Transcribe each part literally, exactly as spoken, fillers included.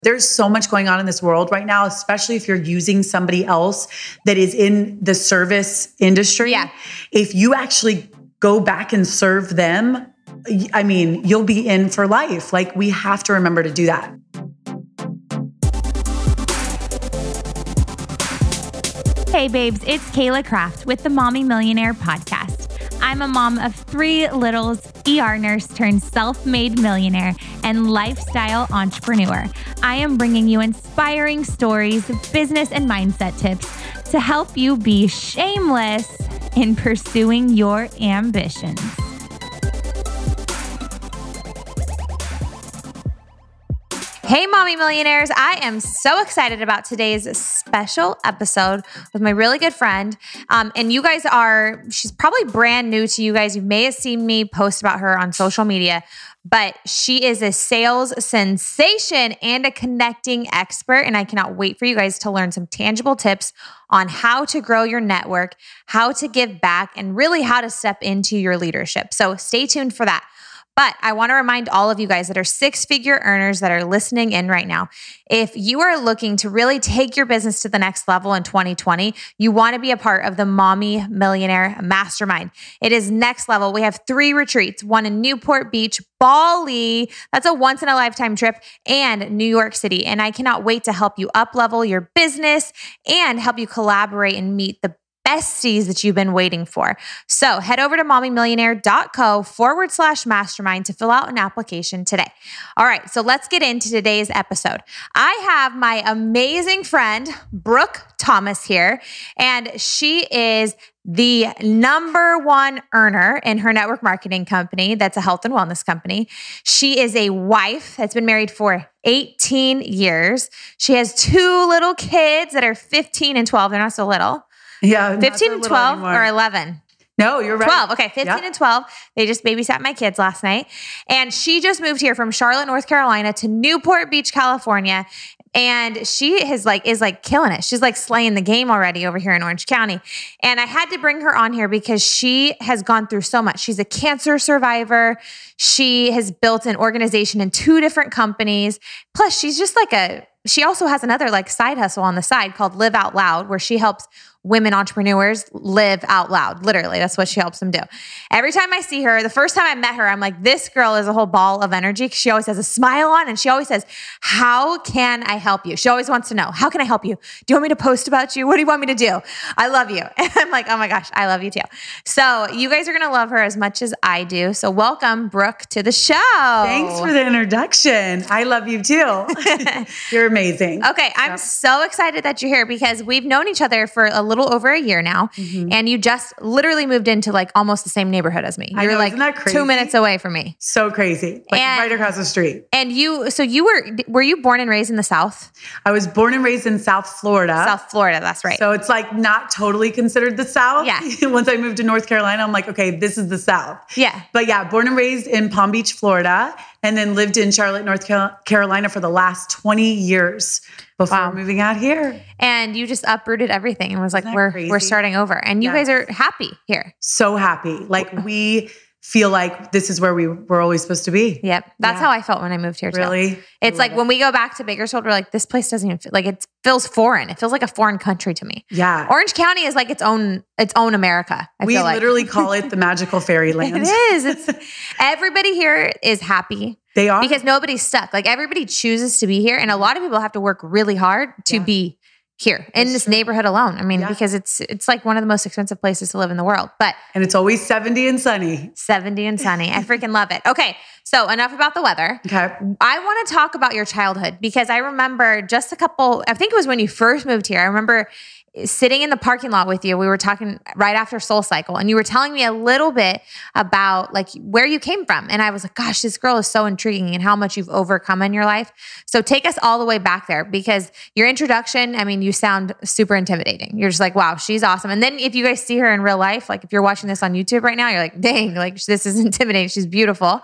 There's so much going on in this world right now, especially if you're using somebody else that is in the service industry. Yeah. If you actually go back and serve them, I mean, you'll be in for life. Like, we have to remember to do that. Hey babes, it's Kayla Kraft with the Mommy Millionaire podcast. I'm a mom of three littles, E R nurse turned self-made millionaire, and lifestyle entrepreneur. I am bringing you inspiring stories, business and mindset tips to help you be shameless in pursuing your ambitions. Hey, Mommy Millionaires. I am so excited about today's special episode with my really good friend. Um, and you guys are, she's probably brand new to you guys. You may have seen me post about her on social media, but she is a sales sensation and a connecting expert. And I cannot wait for you guys to learn some tangible tips on how to grow your network, how to give back, and really how to step into your leadership. So stay tuned for that. But I want to remind all of you guys that are six-figure earners that are listening in right now, if you are looking to really take your business to the next level in twenty twenty, you want to be a part of the Mommy Millionaire Mastermind. It is next level. We have three retreats, one in Newport Beach, Bali, that's a once-in-a-lifetime trip, and New York City. And I cannot wait to help you up-level your business and help you collaborate and meet the besties that you've been waiting for. So head over to mommymillionaire.co forward slash mastermind to fill out an application today. All right, so let's get into today's episode. I have my amazing friend, Brooke Thomas here, and she is the number one earner in her network marketing company. That's a health and wellness company. She is a wife that's been married for eighteen years. She has two little kids that are fifteen and twelve. They're not so little. Yeah. fifteen and twelve anymore. Or eleven? No, you're right. twelve. Okay. fifteen yeah. and twelve. They just babysat my kids last night. And she just moved here from Charlotte, North Carolina to Newport Beach, California. And she has like, is like killing it. She's like slaying the game already over here in Orange County. And I had to bring her on here because she has gone through so much. She's a cancer survivor. She has built an organization in two different companies. Plus she's just like a, she also has another like side hustle on the side called Live Out Loud, where she helps women entrepreneurs live out loud. Literally, that's what she helps them do. Every time I see her, the first time I met her, I'm like, this girl is a whole ball of energy. She always has a smile on, and she always says, how can I help you? She always wants to know, how can I help you? Do you want me to post about you? What do you want me to do? I love you. And I'm like, oh my gosh, I love you too. So you guys are going to love her as much as I do. So welcome, Brooke, to the show. Thanks for the introduction. I love you too. You're amazing. Okay, I'm yep. so excited that you're here because we've known each other for a little over a year now, mm-hmm. and you just literally moved into like almost the same neighborhood as me. You're I know, like isn't that crazy? two minutes away from me. So crazy, like and, right across the street. And you, so you were, were you born and raised in the South? I was born and raised in South Florida. South Florida, that's right. So it's like not totally considered the South. Yeah. Once I moved to North Carolina, I'm like, okay, this is the South. Yeah. But yeah, born and raised in Palm Beach, Florida, and then lived in Charlotte, North Carolina for the last twenty years. Before wow. moving out here. And you just uprooted everything and was like, we're crazy? we're starting over. And you yes. guys are happy here. So happy. Like we feel like this is where we were always supposed to be. Yep. That's yeah. how I felt when I moved here too. Really? It's like it. when we go back to Bakersfield, we're like, this place doesn't even feel like it feels foreign. It feels like a foreign country to me. Yeah. Orange County is like its own, its own America. I we feel like. literally call it the magical fairyland. It is. It's everybody here is happy. They are. Because nobody's stuck. Like everybody chooses to be here. And a lot of people have to work really hard to yeah. be here in That's this true. neighborhood alone. I mean, yeah. because it's it's like one of the most expensive places to live in the world. But and it's always seventy and sunny. seventy and sunny. I freaking love it. Okay. So enough about the weather. Okay. I want to talk about your childhood because I remember just a couple, I think it was when you first moved here. I remember sitting in the parking lot with you. We were talking right after Soul Cycle and you were telling me a little bit about like where you came from. And I was like, gosh, this girl is so intriguing and how much you've overcome in your life. So take us all the way back there because your introduction, I mean, you sound super intimidating. You're just like, wow, she's awesome. And then if you guys see her in real life, like if you're watching this on YouTube right now, you're like, dang, like this is intimidating. She's beautiful.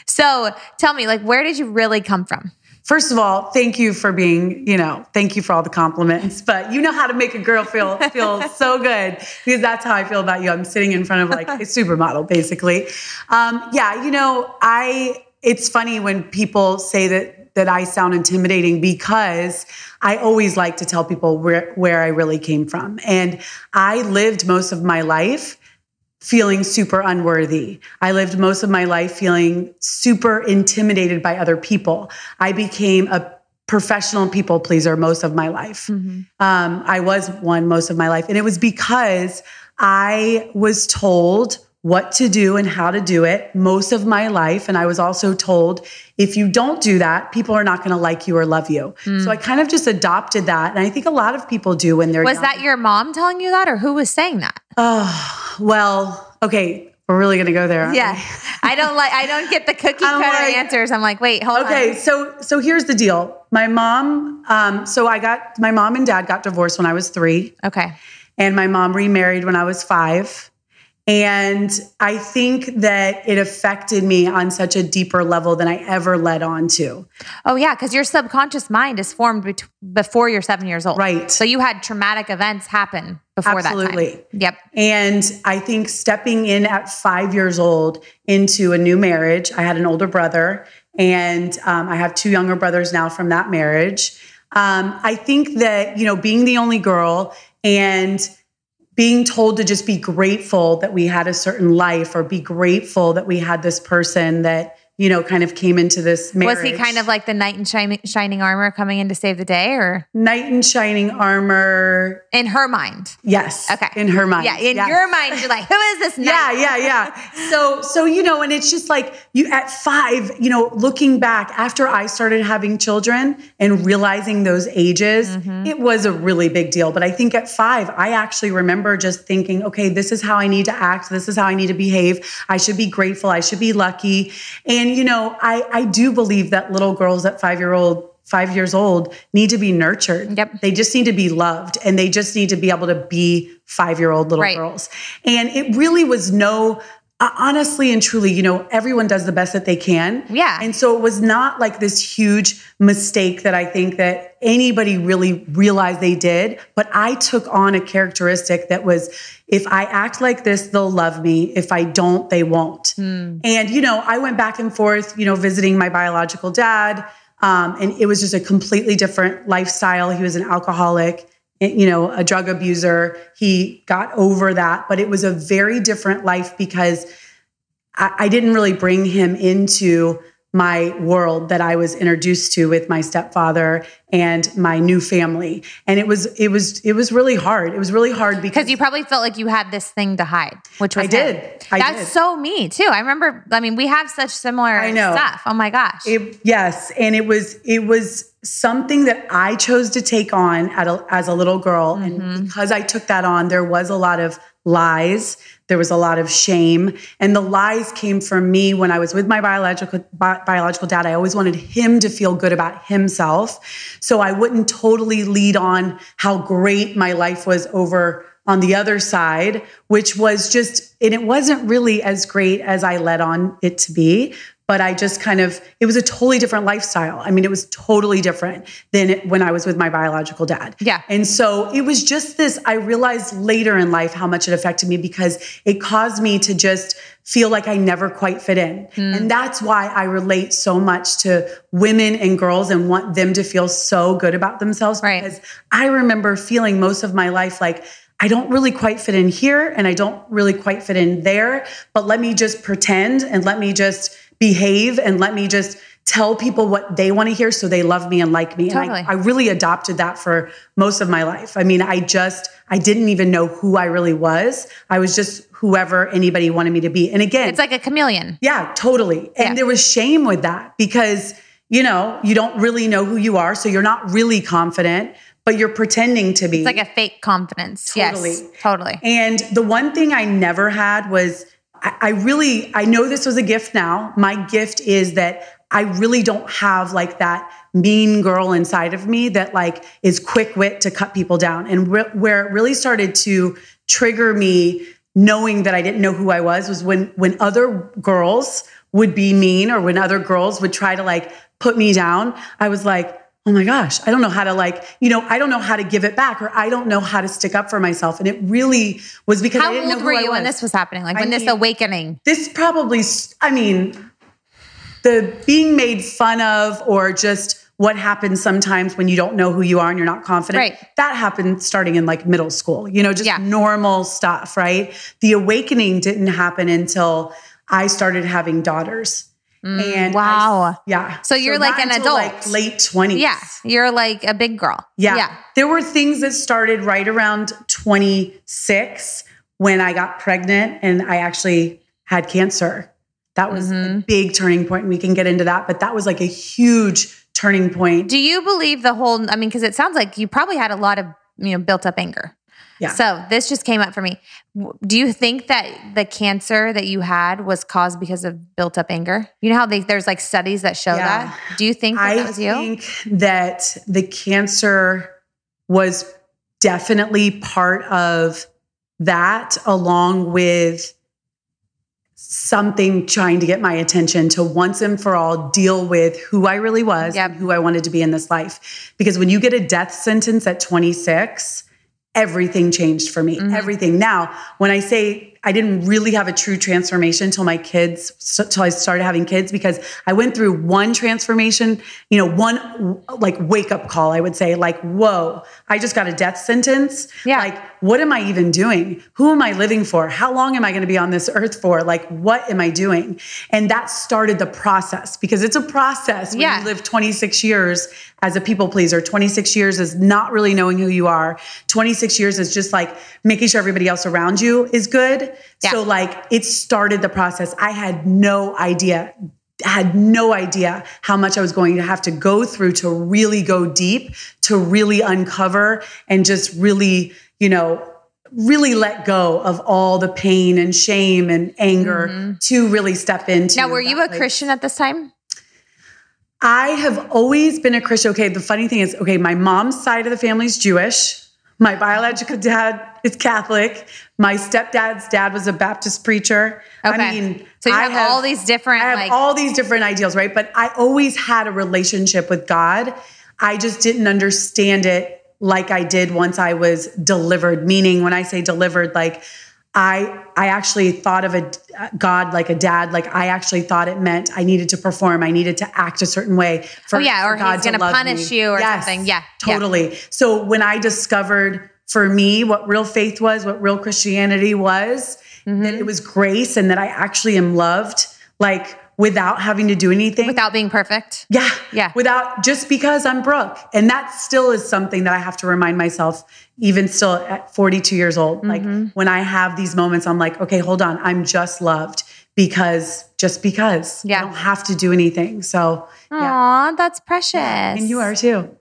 So tell me, like, where did you really come from? First of all, thank you for being, you know, thank you for all the compliments, but you know how to make a girl feel, feel so good because that's how I feel about you. I'm sitting in front of like a supermodel basically. Um, yeah. You know, I, it's funny when people say that that that I sound intimidating because I always like to tell people where, where I really came from. And I lived most of my life feeling super unworthy. I lived most of my life feeling super intimidated by other people. I became a professional people pleaser most of my life. Mm-hmm. Um, I was one most of my life. And it was because I was told what to do and how to do it most of my life. And I was also told, if you don't do that, people are not going to like you or love you. Mm. So I kind of just adopted that. And I think a lot of people do when they're Was young. that your mom telling you that, or who was saying that? Oh, well, okay. We're really going to go there. Yeah. I don't like, I don't get the cookie cutter like, answers. I'm like, wait, hold okay, on. Okay. So, so here's the deal. My mom, um, so I got, my mom and dad got divorced when I was three. Okay. And my mom remarried when I was five. And I think that it affected me on such a deeper level than I ever led on to. Oh, yeah, because your subconscious mind is formed bet- before you're seven years old. Right. So you had traumatic events happen before Absolutely. that time. Yep. And I think stepping in at five years old into a new marriage, I had an older brother, and um, I have two younger brothers now from that marriage. Um, I think that, you know, being the only girl and being told to just be grateful that we had a certain life, or be grateful that we had this person that, you know, kind of came into this marriage. Was he kind of like the knight in shining, shining armor coming in to save the day, or? Knight in shining armor. In her mind. Yes. Okay. In her mind. Yeah. In yes. your mind, you're like, who is this knight? Yeah, yeah, yeah. So, so, you know, and it's just like you at five, you know, looking back after I started having children and realizing those ages, mm-hmm. it was a really big deal. But I think at five, I actually remember just thinking, okay, this is how I need to act. This is how I need to behave. I should be grateful. I should be lucky. And you know, I, I do believe that little girls at five year old, five years old need to be nurtured. Yep. They just need to be loved, and they just need to be able to be five year old little right. girls. And it really was no, uh, honestly and truly, you know, everyone does the best that they can. Yeah. And so it was not like this huge mistake that I think that anybody really realized they did. But I took on a characteristic that was, if I act like this, they'll love me. If I don't, they won't. Mm. And, you know, I went back and forth, you know, visiting my biological dad. Um, and it was just a completely different lifestyle. He was an alcoholic, you know, a drug abuser. He got over that, but it was a very different life because I, I didn't really bring him into my world that I was introduced to with my stepfather and my new family. And it was, it was, it was really hard. It was really hard because you probably felt like you had this thing to hide, which was I did. Him. I That's did. so me too. I remember, I mean, we have such similar I know. stuff. Oh my gosh. It, yes. And it was, it was something that I chose to take on at a, as a little girl. Mm-hmm. And because I took that on, there was a lot of lies. There was a lot of shame. And the lies came from me when I was with my biological bi- biological dad. I always wanted him to feel good about himself. So I wouldn't totally lead on how great my life was over on the other side, which was just, and it wasn't really as great as I led on it to be. But I just kind of, it was a totally different lifestyle. I mean, it was totally different than it, when I was with my biological dad. Yeah. And so it was just this, I realized later in life how much it affected me because it caused me to just feel like I never quite fit in. Mm. And that's why I relate so much to women and girls and want them to feel so good about themselves. Right. Because I remember feeling most of my life like, I don't really quite fit in here and I don't really quite fit in there, but let me just pretend and let me just behave and let me just tell people what they want to hear so they love me and like me. Totally. And I, I really adopted that for most of my life. I mean, I just, I didn't even know who I really was. I was just whoever anybody wanted me to be. And again, it's like a chameleon. Yeah, totally. And yeah. there was shame with that because, you know, you don't really know who you are. So you're not really confident, but you're pretending to be. It's like a fake confidence. Totally. Yes, totally. And the one thing I never had was I, I really, I know this was a gift now. My gift is that I really don't have like that mean girl inside of me that like is quick wit to cut people down. And re- where it really started to trigger me knowing that I didn't know who I was was when, when other girls would be mean or when other girls would try to like put me down. I was like, oh my gosh, I don't know how to like, you know, I don't know how to give it back or I don't know how to stick up for myself. And it really was because how I didn't know old who were I you was. when this was happening? Like I when mean, this awakening? This probably, I mean, the being made fun of or just what happens sometimes when you don't know who you are and you're not confident. Right. That happened starting in like middle school, you know, just Yeah. normal stuff, right? The awakening didn't happen until I started having daughters. Mm, and wow. I, yeah. So you're like not an until, adult. like late twenties. Yeah. You're like a big girl. Yeah. Yeah. There were things that started right around twenty-six when I got pregnant and I actually had cancer. That was Mm-hmm. a big turning point. And we can get into that, but that was like a huge turning point. Do you believe the whole, I mean, because it sounds like you probably had a lot of, you know, built up anger. Yeah. So this just came up for me. W- Do you think that the cancer that you had was caused because of built up anger? You know how they, there's like studies that show Yeah. that? Do you think that, I that was you? think that the cancer was definitely part of that, along with something trying to get my attention to once and for all deal with who I really was Yep. and who I wanted to be in this life. Because when you get a death sentence at twenty-six, everything changed for me. Mm-hmm. Everything. Now, when I say I didn't really have a true transformation until my kids, until I started having kids, because I went through one transformation, you know, one like wake up call, I would say, like, whoa, I just got a death sentence. Yeah. Like, what am I even doing? Who am I living for? How long am I going to be on this earth for? Like, what am I doing? And that started the process, because it's a process when Yeah. you live twenty-six years as a people pleaser. twenty-six years is not really knowing who you are. twenty-six years is just like making sure everybody else around you is good. Yeah. So like it started the process. I had no idea, had no idea how much I was going to have to go through to really go deep, to really uncover and just really, you know, really let go of all the pain and shame and anger Mm-hmm. to really step into. Now, were you that a place. Christian at this time? I have always been a Christian. Okay, the funny thing is, okay, my mom's side of the family is Jewish. My biological dad is Catholic. My stepdad's dad was a Baptist preacher. Okay. I mean, So you I have all these different, I have like- all these different ideals, right? But I always had a relationship with God. I just didn't understand it like I did once I was delivered. Meaning, when I say delivered, like I I actually thought of a God like a dad. Like I actually thought it meant I needed to perform. I needed to act a certain way. For, Oh, yeah, or for God he's gonna love punish me. you or Yes, something. Yeah, yeah. totally. So when I discovered for me what real faith was, what real Christianity was, Mm-hmm. that it was grace and that I actually am loved, like without having to do anything. Without being perfect? Yeah. Yeah. Without, just because I'm Brooke. And that still is something that I have to remind myself, even still at forty-two years old. Like Mm-hmm. when I have these moments, I'm like, okay, hold on. I'm just loved because, just because. Yeah. I don't have to do anything. So, yeah. Aw, that's precious. And you are too.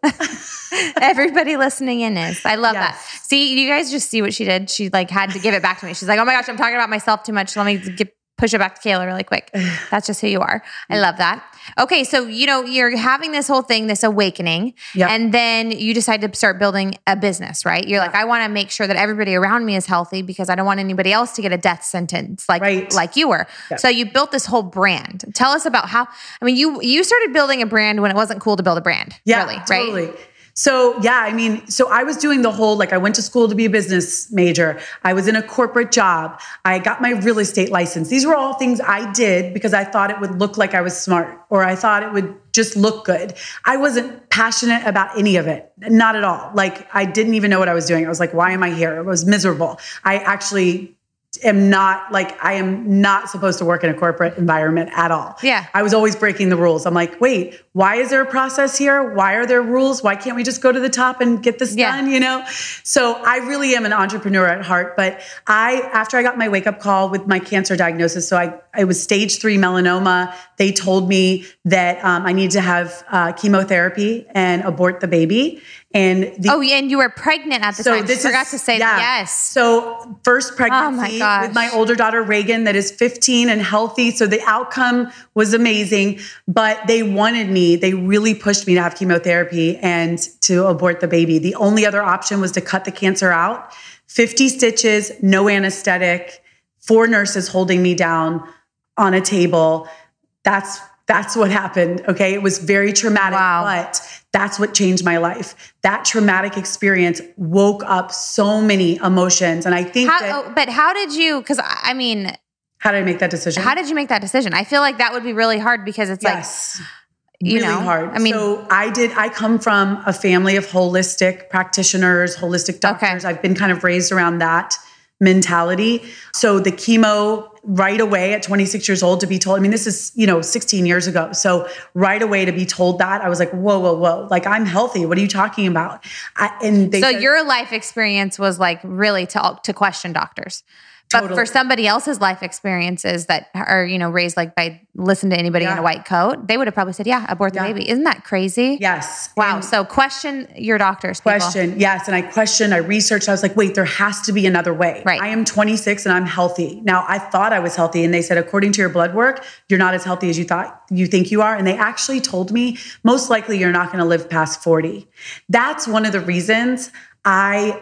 Everybody listening in is. I love Yes. that. See, you guys just see what she did. She like had to give it back to me. She's like, oh my gosh, I'm talking about myself too much. Let me get, push it back to Kayla really quick. That's just who you are. I love that. Okay. So, you know, you're having this whole thing, this awakening, Yep. and then you decide to start building a business, right? You're like, I want to make sure that everybody around me is healthy because I don't want anybody else to get a death sentence like, Right. like you were. Yep. So you built this whole brand. Tell us about how, I mean, you, you started building a brand when it wasn't cool to build a brand. Yeah, really, right? totally. So yeah, I mean, so I was doing the whole, like I went to school to be a business major. I was in a corporate job. I got my real estate license. These were all things I did because I thought it would look like I was smart, or I thought it would just look good. I wasn't passionate about any of it. Not at all. Like I didn't even know what I was doing. I was like, why am I here? I was miserable. I actually am not like, I am not supposed to work in a corporate environment at all. Yeah. I was always breaking the rules. I'm like, wait, why is there a process here? Why are there rules? Why can't we just go to the top and get this Yeah. done? You know? So I really am an entrepreneur at heart, but I, after I got my wake up call with my cancer diagnosis, so I, I was stage three melanoma. They told me that um, I needed to have uh, chemotherapy and abort the baby. And the, Oh, and you were pregnant at the time. This forgot is- to say yeah. that. Yes. So first pregnancy gosh. with my older daughter, Reagan, that is fifteen and healthy. So the outcome was amazing, but they wanted me, they really pushed me to have chemotherapy and to abort the baby. The only other option was to cut the cancer out. fifty stitches, no anesthetic, four nurses holding me down on a table. That's That's what happened. Okay. It was very traumatic, Wow. but that's what changed my life. That traumatic experience woke up so many emotions. And I think How, that oh, but how did you, because I mean, How did I make that decision? How did you make that decision? I feel like that would be really hard because it's yes. like, you really know, hard. I mean, so I did, I come from a family of holistic practitioners, holistic doctors. Okay. I've been kind of raised around that mentality. So the chemo right away at twenty-six years old to be told, I mean, this is, you know, sixteen years ago. So right away to be told that, I was like, whoa, whoa, whoa. Like, I'm healthy. What are you talking about? I, and they so said, your life experience was like really to, to question doctors. But Totally. for somebody else's life experiences that are, you know, raised like by listen to anybody Yeah. in a white coat, they would have probably said, yeah, abort the Yeah. baby. Isn't that crazy? yes. Wow. And So question your doctors. People. question. Yes. And I questioned, I researched, I was like, wait, there has to be another way. Right. I am twenty-six and I'm healthy. Now I thought I was healthy. And they said, according to your blood work, you're not as healthy as you thought you think you are. And they actually told me, most likely you're not going to live past forty. That's one of the reasons I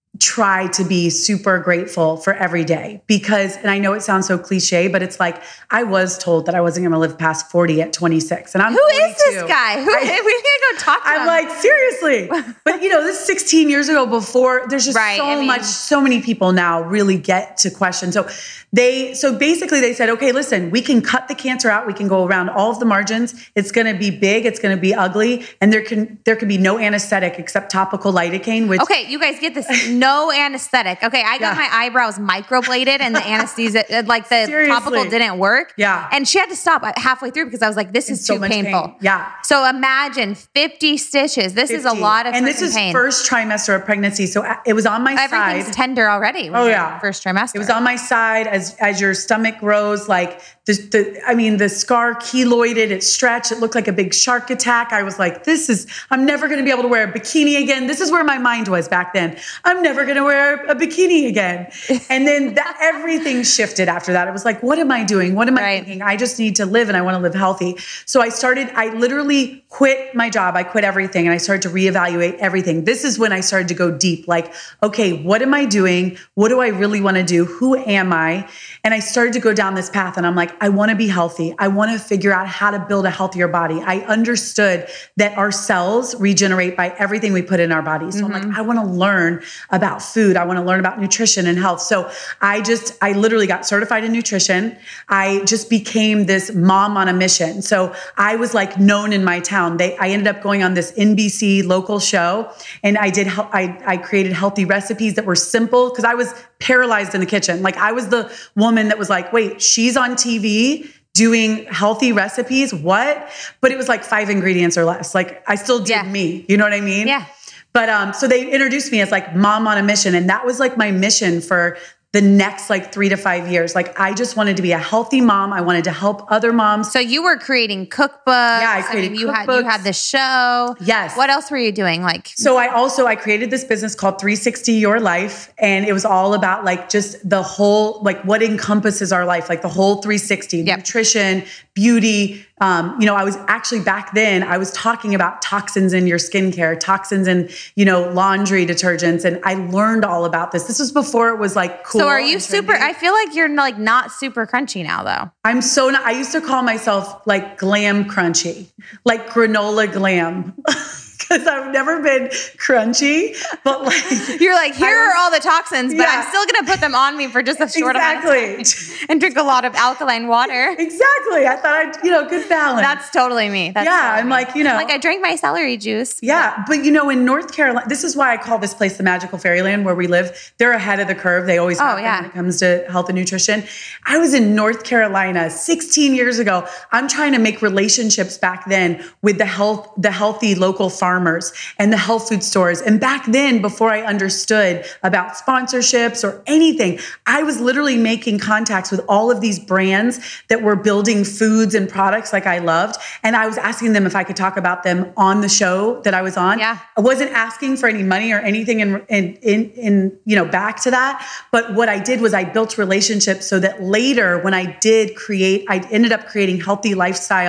try to be super grateful for every day because, and I know it sounds so cliche, but it's like, I was told that I wasn't going to live past forty at twenty-six and I'm Who is this forty-two. guy? Who, I, we need to go talk to I'm him. like, seriously. But you know, this is sixteen years ago before there's just Right, so I mean- much, so many people now really get to question. So they, so basically they said, okay, listen, we can cut the cancer out. We can go around all of the margins. It's going to be big. It's going to be ugly. And there can, there can be no anesthetic except topical lidocaine, which Okay, you guys get this. No anesthetic. Okay, I got Yeah. my eyebrows microbladed and the anesthesia, like the Seriously. topical didn't work. Yeah. And she had to stop halfway through because I was like, this is It's so too much painful. pain. Yeah. So imagine fifty stitches. This is a fifty. lot of and this freaking is pain. first trimester of pregnancy. So it was on my Everything's side. tender already. when Oh, you're yeah. First trimester. It was on my side as as your stomach grows, like the, the I mean, the scar keloided, it stretched, it looked like a big shark attack. I was like, this is, I'm never going to be able to wear a bikini again. This is where my mind was back then. I'm never going to wear a bikini again. And then that, everything shifted after that. It was like, what am I doing? What am I Right. thinking? I just need to live and I want to live healthy. So I started, I literally quit my job. I quit everything and I started to reevaluate everything. This is when I started to go deep. Like, okay, what am I doing? What do I really want to do? Who am I? And I started to go down this path and I'm like, I want to be healthy. I want to figure out how to build a healthier body. I understood that our cells regenerate by everything we put in our bodies. So Mm-hmm. I'm like, I want to learn about food. I want to learn about nutrition and health. So I just, I literally got certified in nutrition. I just became this mom on a mission. So I was like known in my town. They, I ended up going on this N B C local show and I did, I, I created healthy recipes that were simple because I was paralyzed in the kitchen. Like I was the woman that was like, wait, she's on T V doing healthy recipes. What? But it was like five ingredients or less. Like I still did Yeah. me. You know what I mean? Yeah. But um, so they introduced me as like mom on a mission. And that was like my mission for the next like three to five years. Like I just wanted to be a healthy mom. I wanted to help other moms. So you were creating cookbooks. Yeah, I created mean, you had you cookbooks. had this show. Yes. What else were you doing? Like So I also, I created this business called three sixty Your Life. And it was all about like just the whole, like what encompasses our life, like the whole three sixty, Yep. nutrition, beauty. Um, you know, I was actually back then, I was talking about toxins in your skincare, toxins in, you know, laundry detergents. And I learned all about this. This was before it was like cool. So are you and super, trendy. I feel like you're like not super crunchy now though. I'm so, not, I used to call myself like glam crunchy, like granola glam. Because I've never been crunchy, but like You're like, here I was- are all the toxins, but Yeah. I'm still going to put them on me for just a short exactly, amount of time and drink a lot of alkaline water. exactly. I thought I'd, you know, good balance. That's totally me. That's Yeah, totally I'm me. like, you know- like I drank my celery juice. Yeah, but you know, in North Carolina, this is why I call this place the magical fairyland where we live. They're ahead of the curve. They always have Oh, been yeah. when it comes to health and nutrition. I was in North Carolina sixteen years ago. I'm trying to make relationships back then with the health, the healthy local farmers and the health food stores. And back then, before I understood about sponsorships or anything, I was literally making contacts with all of these brands that were building foods and products like I loved. And I was asking them if I could talk about them on the show that I was on. Yeah. I wasn't asking for any money or anything in, in, in, in, you know, back to that. But what I did was I built relationships so that later when I did create, I ended up creating healthy lifestyle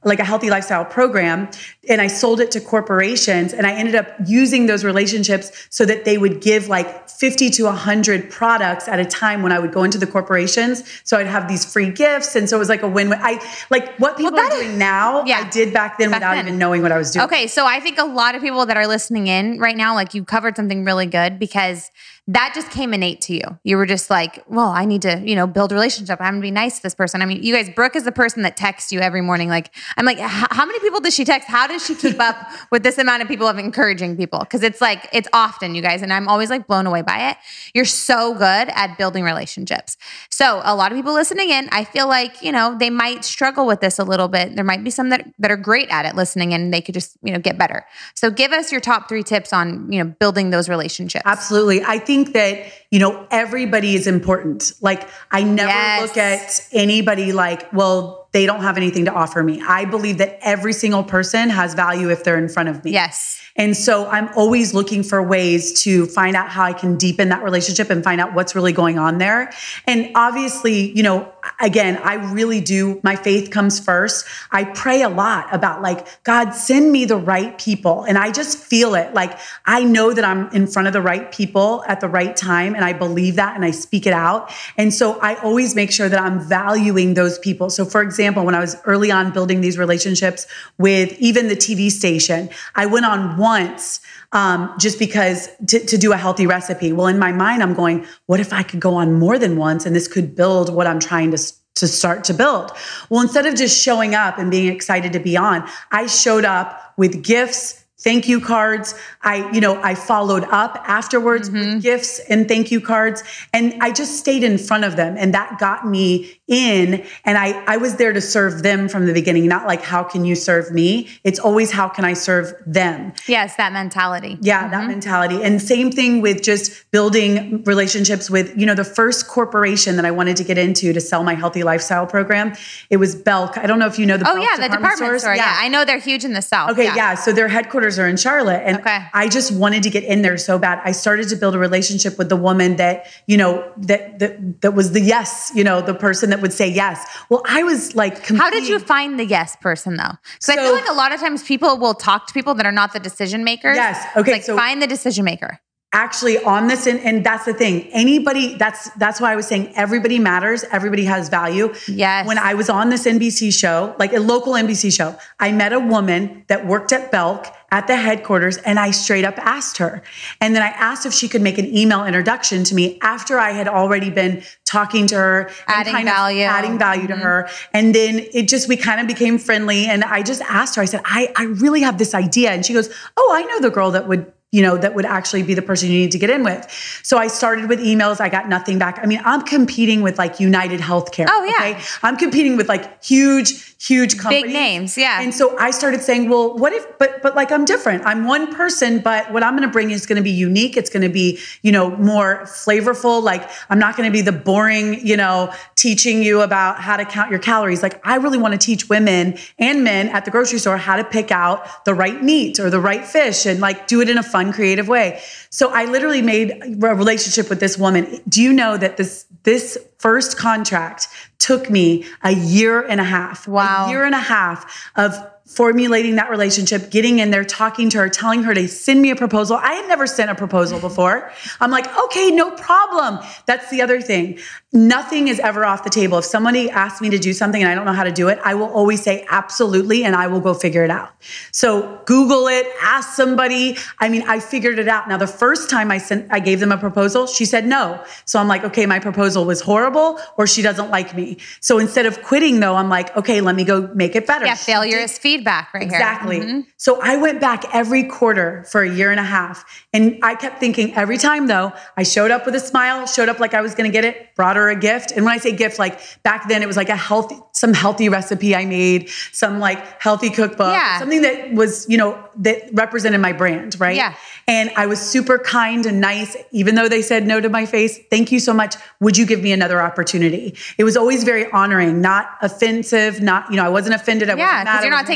like a healthy lifestyle program, and I sold it to corporations, and I ended up using those relationships so that they would give like fifty to one hundred products at a time when I would go into the corporations. So I'd have these free gifts. And so it was like a win-win. I like what people well, are doing now, yeah, I did back then back without then. even knowing what I was doing. Okay. So I think a lot of people that are listening in right now, like you covered something really good because that just came innate to you. You were just like, well, I need to, you know, build a relationship. I'm gonna be nice to this person. I mean, you guys, Brooke is the person that texts you every morning. Like, I'm like, how many people does she text? How does she keep up with this amount of people of encouraging people? Because it's like, it's often, you guys, and I'm always like blown away by it. You're so good at building relationships. So a lot of people listening in, I feel like, you know, they might struggle with this a little bit. There might be some that, that are great at it listening and they could just, you know, get better. So give us your top three tips on, you know, building those relationships. Absolutely. I think that, you know, everybody is important. Like I never yes. look at anybody like, well, they don't have anything to offer me. I believe that every single person has value if they're in front of me. Yes. And so I'm always looking for ways to find out how I can deepen that relationship and find out what's really going on there. And obviously, you know, again, I really do, my faith comes first. I pray a lot about like, God, send me the right people. And I just feel it. Like, I know that I'm in front of the right people at the right time. And I believe that and I speak it out. And so I always make sure that I'm valuing those people. So for example, when I was early on building these relationships with even the T V station, I went on once um, just because to, to do a healthy recipe. Well, in my mind, I'm going, what if I could go on more than once and this could build what I'm trying to to start to build? Well, instead of just showing up and being excited to be on, I showed up with gifts, thank you cards. I, you know, I followed up afterwards mm-hmm. with gifts and thank you cards. And I just stayed in front of them. And that got me in. And I, I was there to serve them from the beginning, not like, how can you serve me? It's always, how can I serve them? Yes, that mentality. Yeah, mm-hmm. that mentality. And same thing with just building relationships with, you know, the first corporation that I wanted to get into to sell my healthy lifestyle program. It was Belk. I don't know if you know the Oh Belk yeah, the department stores. store. Yeah. yeah, I know they're huge in the South. Okay, yeah. yeah. So their headquarters are in Charlotte. And okay. I just wanted to get in there so bad. I started to build a relationship with the woman that, you know, that, that, that was the yes, you know, the person that would say yes. Well, I was like, competing. How did you find the yes person though? Because so, I feel like a lot of times people will talk to people that are not the decision makers. Yes. Okay. It's like, so find the decision maker. Actually on this, and, and that's the thing, anybody, that's, that's why I was saying everybody matters. Everybody has value. Yes. When I was on this N B C show, like a local N B C show, I met a woman that worked at Belk at the headquarters, and I straight up asked her. And then I asked if she could make an email introduction to me after I had already been talking to her, adding kind value, of adding value mm-hmm. to her. And then it just, we kind of became friendly. And I just asked her, I said, I, I really have this idea. And she goes, oh, I know the girl that would, you know, that would actually be the person you need to get in with. So I started with emails. I got nothing back. I mean, I'm competing with like United Healthcare. Oh yeah. Okay? I'm competing with like huge, huge companies. Big names. Yeah. And so I started saying, well, what if, but, but like, I'm different. I'm one person, but what I'm going to bring is going to be unique. It's going to be, you know, more flavorful. Like, I'm not going to be the boring, you know, teaching you about how to count your calories. Like, I really want to teach women and men at the grocery store how to pick out the right meat or the right fish and like do it in a fun, creative way. So I literally made a relationship with this woman. Do you know that this, this first contract took me a year and a half, wow. a year and a half of formulating that relationship, getting in there, talking to her, telling her to send me a proposal. I had never sent a proposal before. I'm like, okay, no problem. That's the other thing. Nothing is ever off the table. If somebody asks me to do something and I don't know how to do it, I will always say absolutely, and I will go figure it out. So Google it, ask somebody. I mean, I figured it out. Now, the first time I sent, I gave them a proposal, she said no. So I'm like, okay, my proposal was horrible, or she doesn't like me. So instead of quitting though, I'm like, okay, let me go make it better. Yeah, failure is feedback right exactly. here. Exactly. Mm-hmm. So I went back every quarter for a year and a half. And I kept thinking every time though, I showed up with a smile, showed up like I was going to get it, brought her a gift. And when I say gift, like back then it was like a healthy, some healthy recipe I made, some like healthy cookbook, yeah. something that was, you know, that represented my brand. Right. Yeah. And I was super kind and nice, even though they said no to my face. Thank you so much. Would you give me another opportunity? It was always very honoring, not offensive, not, you know, I wasn't offended. I yeah, wasn't mad. Because you're not taking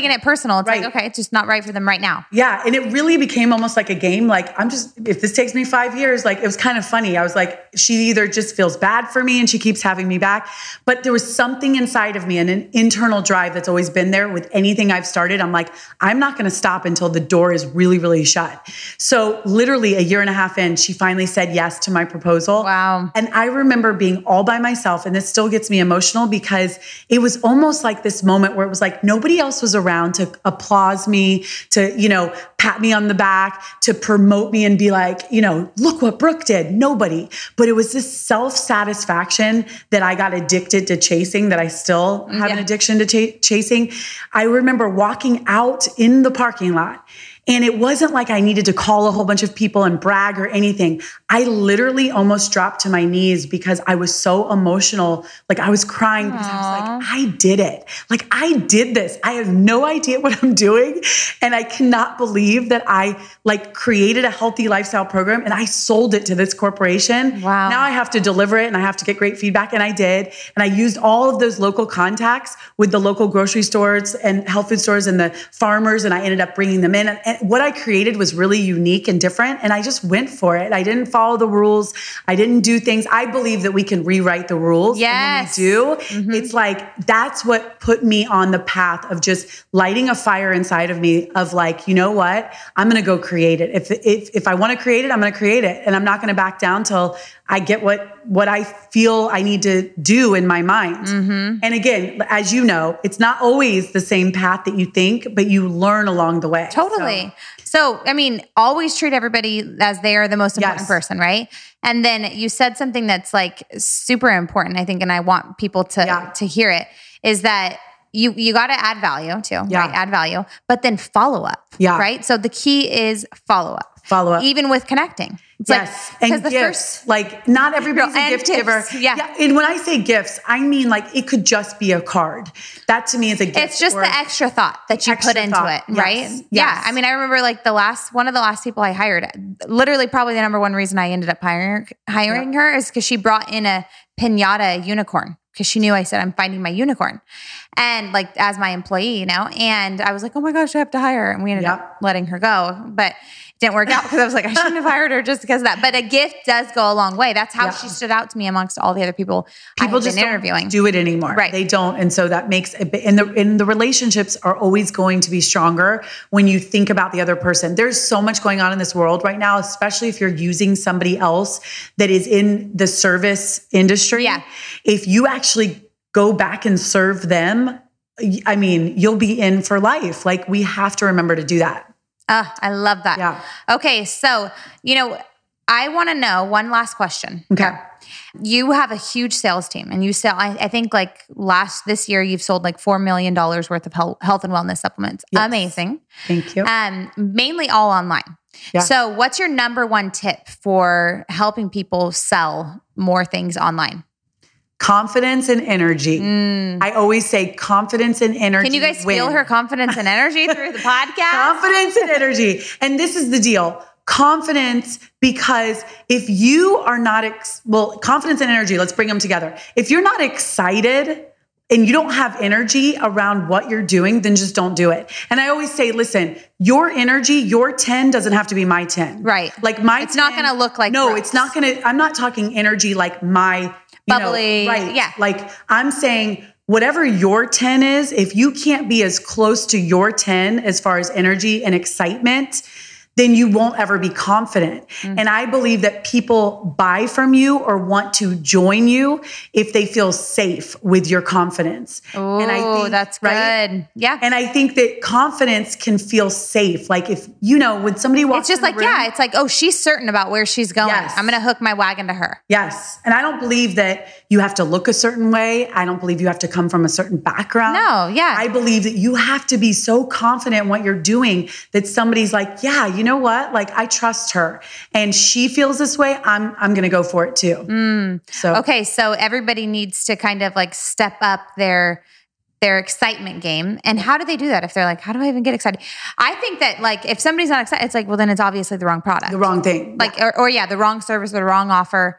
taking it personal. It's right. like, okay, it's just not right for them right now. Yeah. And it really became almost like a game. Like, I'm just, if this takes me five years, like, it was kind of funny. I was like, she either just feels bad for me and she keeps having me back. But there was something inside of me and an internal drive that's always been there with anything I've started. I'm like, I'm not going to stop until the door is really, really shut. So literally a year and a half in, she finally said yes to my proposal. Wow. And I remember being all by myself. And this still gets me emotional because it was almost like this moment where it was like nobody else was around to applaud me, to, you know, pat me on the back, to promote me and be like, you know, look what Brooke did. Nobody. But it was this self-satisfaction that I got addicted to chasing, that I still have yeah. an addiction to ch- chasing. I remember walking out in the parking lot. And it wasn't like I needed to call a whole bunch of people and brag or anything. I literally almost dropped to my knees because I was so emotional. Like I was crying because Aww. I was like, I did it. Like I did this. I have no idea what I'm doing. And I cannot believe that I like created a healthy lifestyle program and I sold it to this corporation. Wow. Now I have to deliver it and I have to get great feedback. And I did. And I used all of those local contacts with the local grocery stores and health food stores and the farmers. And I ended up bringing them in. And what I created was really unique and different. And I just went for it. I didn't follow the rules. I didn't do things. I believe that we can rewrite the rules. Yes. And when we do, mm-hmm. it's like, that's what put me on the path of just lighting a fire inside of me of like, you know what? I'm going to go create it. If, if, if I want to create it, I'm going to create it. And I'm not going to back down till I get what, what I feel I need to do in my mind. Mm-hmm. And again, as you know, it's not always the same path that you think, but you learn along the way. Totally. So, so I mean, always treat everybody as they are the most important yes. person, right? And then you said something that's like super important, I think, and I want people to, yeah. to hear it, is that you, you got to add value too, yeah. right? Add value, but then follow up, yeah. right? So the key is follow up. Follow up. Even with connecting. It's yes. Like, and the gifts. First, like not everybody's a gift gifts. giver. Yeah. yeah. And when I say gifts, I mean like it could just be a card. That to me is a gift. It's just the extra thought that you put into thought. it, yes. right? Yes. Yeah. I mean, I remember like the last, one of the last people I hired, literally probably the number one reason I ended up hiring, hiring yep. her is because she brought in a pinata unicorn. Because she knew I said, I'm finding my unicorn. And like, as my employee, you know, and I was like, oh my gosh, I have to hire her. And we ended yep. up letting her go. But it didn't work out because I was like, I shouldn't have hired her just because of that. But a gift does go a long way. That's how yep. she stood out to me amongst all the other people People I just been don't interviewing. do it anymore. Right. They don't. And so that makes it, and the, and the relationships are always going to be stronger when you think about the other person. There's so much going on in this world right now, especially if you're using somebody else that is in the service industry. Yeah. If you actually go back and serve them, I mean, you'll be in for life. Like we have to remember to do that. Oh, I love that. Yeah. Okay. So, you know, I want to know one last question. Okay. You have a huge sales team and you sell, I, I think like last, this year, you've sold like four million dollars worth of health, health and wellness supplements. Yes. Amazing. Thank you. Um, mainly all online. Yeah. So what's your number one tip for helping people sell more things online? Confidence and energy. Mm. I always say confidence and energy. Can you guys win. feel her confidence and energy through the podcast? Confidence and energy. And this is the deal. Confidence, because if you are not, ex- well, confidence and energy, let's bring them together. If you're not excited and you don't have energy around what you're doing, then just don't do it. And I always say, listen, your energy, your ten doesn't have to be my ten. Right. Like my It's ten, not going to look like No, Brooke's. It's not going to, I'm not talking energy like my, you bubbly. know, right. Yeah. Like I'm saying, whatever your ten is, if you can't be as close to your ten as far as energy and excitement, then you won't ever be confident. Mm-hmm. And I believe that people buy from you or want to join you if they feel safe with your confidence. Oh, and I think, that's right? good. Yeah. And I think that confidence can feel safe. Like if, you know, when somebody walks It's just in the like, room, yeah, it's like, oh, she's certain about where she's going. Yes. I'm going to hook my wagon to her. Yes. And I don't believe that you have to look a certain way. I don't believe you have to come from a certain background. No, yeah. I believe that you have to be so confident in what you're doing that somebody's like, yeah, you know what? Like I trust her and she feels this way. I'm, I'm going to go for it too. Mm. So, okay. So everybody needs to kind of like step up their, their excitement game. And how do they do that? If they're like, how do I even get excited? I think that like, if somebody's not excited, it's like, well, then it's obviously the wrong product. the wrong thing. Like, or, or yeah, the wrong service, or the wrong offer.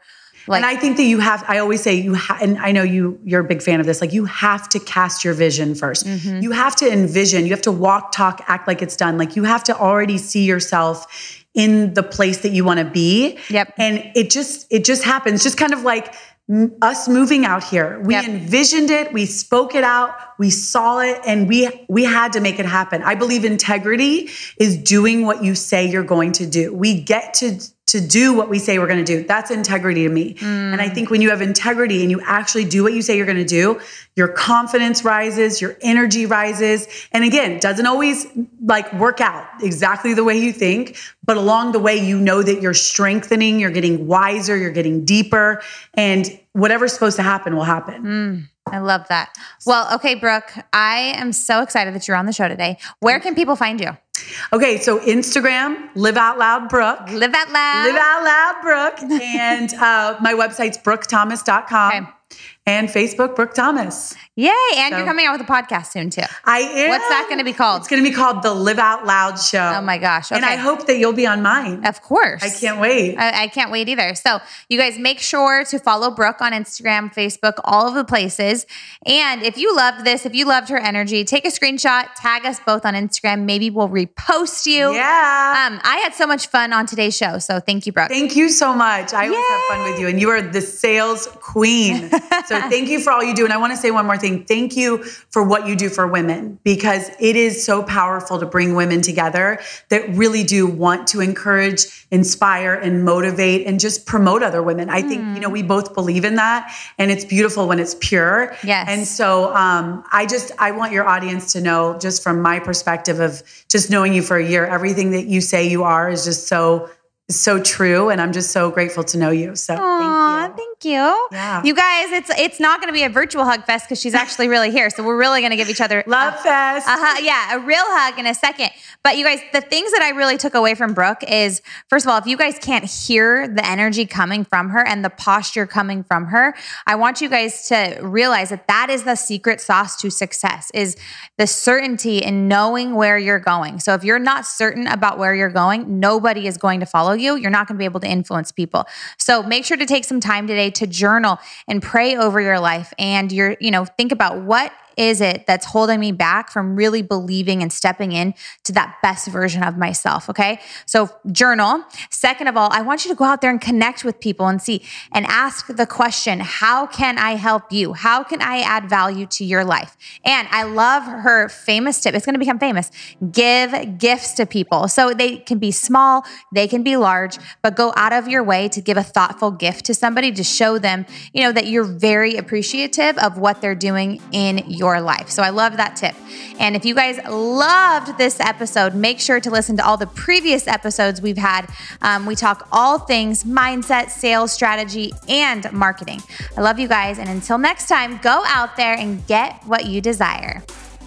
Like, and I think that you have, I always say you have, and I know you, you're a big fan of this, like you have to cast your vision first. Mm-hmm. You have to envision, you have to walk, talk, act like it's done. Like you have to already see yourself in the place that you want to be. Yep. And it just, it just happens. Just kind of like m- us moving out here. We Yep. envisioned it. We spoke it out. We saw it, and we, we had to make it happen. I believe integrity is doing what you say you're going to do. We get to to do what we say we're going to do. That's integrity to me. Mm. And I think when you have integrity and you actually do what you say you're going to do, your confidence rises, your energy rises. And again, it doesn't always like work out exactly the way you think, but along the way, you know that you're strengthening, you're getting wiser, you're getting deeper, and whatever's supposed to happen will happen. Mm. I love that. Well, okay, Brooke, I am so excited that you're on the show today. Where can people find you? Okay, so Instagram, Live Out Loud Brooke. Live Out Loud. Live Out Loud Brooke. And uh, my website's brooke thomas dot com. Okay. And Facebook, Brooke Thomas. Yay. And so, you're coming out with a podcast soon too. I am. What's that going to be called? It's going to be called The Live Out Loud Show. Oh my gosh. Okay. And I hope that you'll be on mine. Of course. I can't wait. I, I can't wait either. So you guys make sure to follow Brooke on Instagram, Facebook, all of the places. And if you loved this, if you loved her energy, take a screenshot, tag us both on Instagram. Maybe we'll repost you. Yeah. Um, I had so much fun on today's show. So thank you, Brooke. Thank you so much. I Yay. always have fun with you. And you are the sales queen. So thank you for all you do. And I want to say one more thing. Thank you for what you do for women, because it is so powerful to bring women together that really do want to encourage, inspire, and motivate and just promote other women. I mm. think, you know, we both believe in that, and it's beautiful when it's pure. Yes. And so um, I just, I want your audience to know, just from my perspective of just knowing you for a year, everything that you say you are is just so so true, and I'm just so grateful to know you. So Aww, thank you. Thank you. Yeah. You guys, it's it's not going to be a virtual hug fest because she's actually really here. So we're really going to give each other love uh, fest. Uh-huh, yeah, a real hug in a second. But you guys, the things that I really took away from Brooke is, first of all, if you guys can't hear the energy coming from her and the posture coming from her, I want you guys to realize that that is the secret sauce to success, is the certainty in knowing where you're going. So if you're not certain about where you're going, nobody is going to follow you. You're not going to be able to influence people. So make sure to take some time today to journal and pray over your life, and your, you know, think about what is it that's holding me back from really believing and stepping in to that best version of myself. Okay. So journal. Second of all, I want you to go out there and connect with people and see and ask the question, how can I help you? How can I add value to your life? And I love her famous tip. It's going to become famous. Give gifts to people. So they can be small, they can be large, but go out of your way to give a thoughtful gift to somebody to show them, you know, that you're very appreciative of what they're doing in your life. So I love that tip. And if you guys loved this episode, make sure to listen to all the previous episodes we've had. Um, we talk all things mindset, sales strategy, and marketing. I love you guys. And until next time, go out there and get what you desire.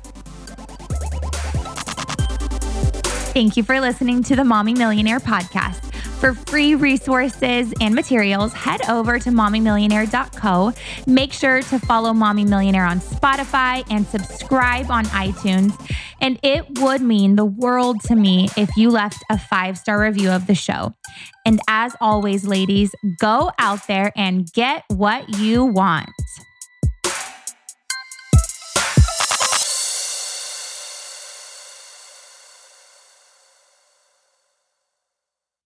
Thank you for listening to the Mommy Millionaire podcast. For free resources and materials, head over to mommy millionaire dot co. Make sure to follow Mommy Millionaire on Spotify and subscribe on iTunes. And it would mean the world to me if you left a five-star review of the show. And as always, ladies, go out there and get what you want.